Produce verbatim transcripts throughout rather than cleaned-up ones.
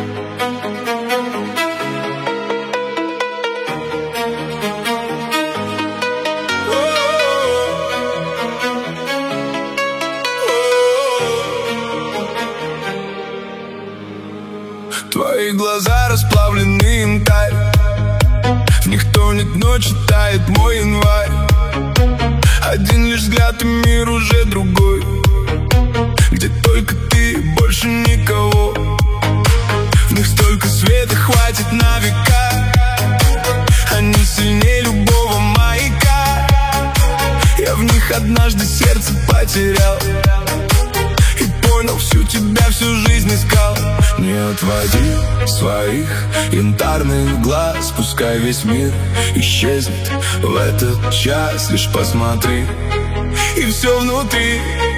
Твои глаза расплавлены янтарь, в них тонет ночь, тает мой январь. Один лишь взгляд и мир уже другой, где только ты, больше никого. В них столько света, хватит на века, они сильнее любого маяка. Я в них однажды сердце потерял и понял, всю тебя всю жизнь искал. Не отводи своих янтарных глаз, пускай весь мир исчезнет в этот час. Лишь посмотри, и все внутри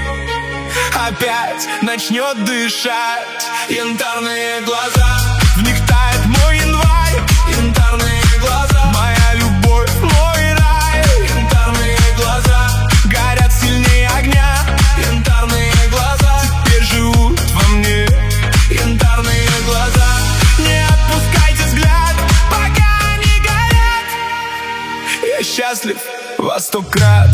опять начнет дышать. Янтарные глаза, в них тает мой январь. Янтарные глаза, моя любовь, мой рай. Янтарные глаза горят сильнее огня. Янтарные глаза теперь живут во мне. Янтарные глаза, не отпускайте взгляд, пока они горят. Я счастлив во сто крат.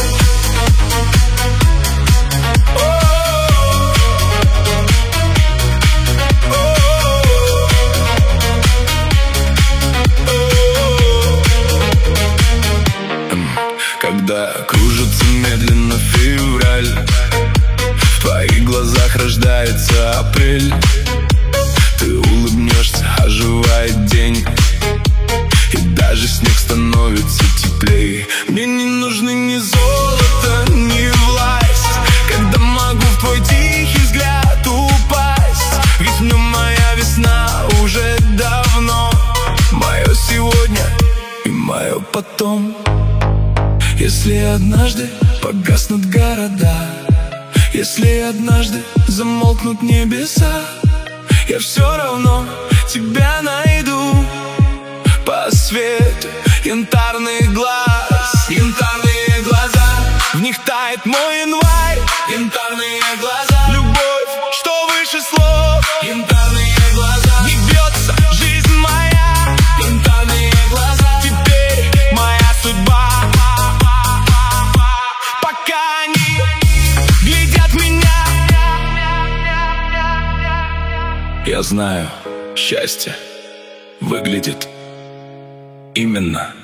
Когда кружится медленно февраль, в твоих глазах рождается апрель. Ты улыбнешься, оживает день, и даже снег становится теплее. Мне не нужны ни золото, ни власть, когда могу в твой тихий взгляд упасть. Ведь в нем моя весна уже давно, мое сегодня и мое потом. Если однажды погаснут города, если однажды замолкнут небеса, я все равно тебя найду по свету янтарных глаз. Янтарные глаза, в них тает мой январь. Янтарные глаза, любовь, что выше слов. Янтарные глаза, не бьется жизнь моя. Янтарные глаза, теперь моя судьба. Пока они глядят меня, я знаю, счастье выглядит именно